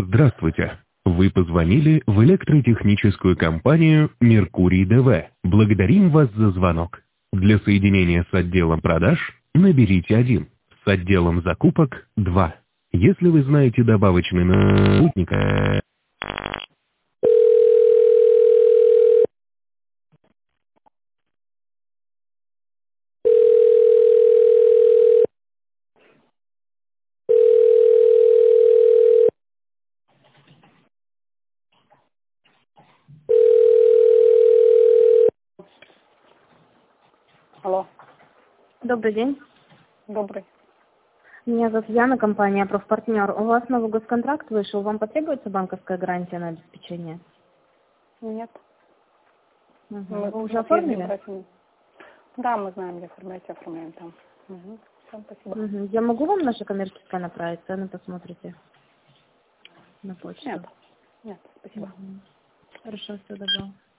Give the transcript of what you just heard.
Здравствуйте. Вы позвонили в электротехническую компанию «Меркурий ДВ». Благодарим вас за звонок. Для соединения с отделом продаж наберите 1, с отделом закупок 2. Если вы знаете добавочный номер спутника... Алло, Добрый день. добрый. Меня зовут Яна, компания «Профпартнер». У вас новый госконтракт вышел. Вам потребуется банковская гарантия на обеспечение? Нет. Вы уже тут ездим, оформили? просим. Да, мы знаем, где оформляем там. Всем спасибо. Я могу вам наше коммерческое направить? Цены посмотрите на почту. Нет, нет, спасибо. Хорошо, все, добро.